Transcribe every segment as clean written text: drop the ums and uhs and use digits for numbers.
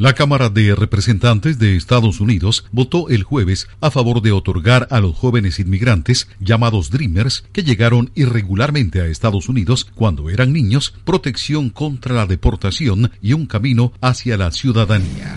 La Cámara de Representantes de Estados Unidos votó el jueves a favor de otorgar a los jóvenes inmigrantes, llamados Dreamers, que llegaron irregularmente a Estados Unidos cuando eran niños, protección contra la deportación y un camino hacia la ciudadanía.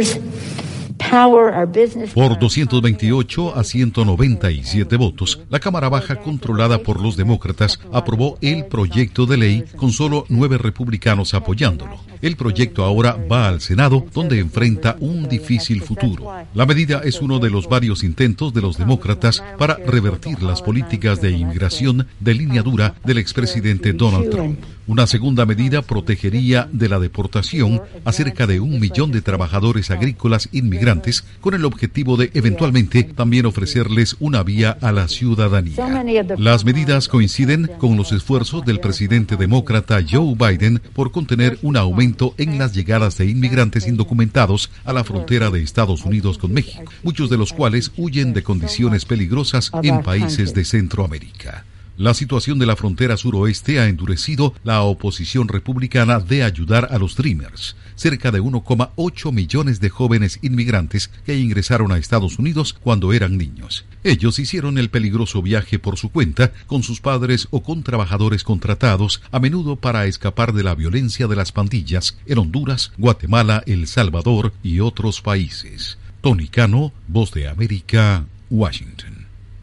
Por 228 a 197 votos, la Cámara Baja, controlada por los demócratas, aprobó el proyecto de ley con solo 9 republicanos apoyándolo. El proyecto ahora va al Senado, donde enfrenta un difícil futuro. La medida es uno de los varios intentos de los demócratas para revertir las políticas de inmigración de línea dura del expresidente Donald Trump. Una segunda medida protegería de la deportación a cerca de 1 millón de trabajadores agrícolas inmigrantes, con el objetivo de eventualmente también ofrecerles una vía a la ciudadanía. Las medidas coinciden con los esfuerzos del presidente demócrata Joe Biden por contener un aumento en las llegadas de inmigrantes indocumentados a la frontera de Estados Unidos con México, muchos de los cuales huyen de condiciones peligrosas en países de Centroamérica. La situación de la frontera suroeste ha endurecido la oposición republicana de ayudar a los Dreamers, cerca de 1,8 millones de jóvenes inmigrantes que ingresaron a Estados Unidos cuando eran niños. Ellos hicieron el peligroso viaje por su cuenta, con sus padres o con trabajadores contratados, a menudo para escapar de la violencia de las pandillas en Honduras, Guatemala, El Salvador y otros países. Tony Cano, Voz de América, Washington.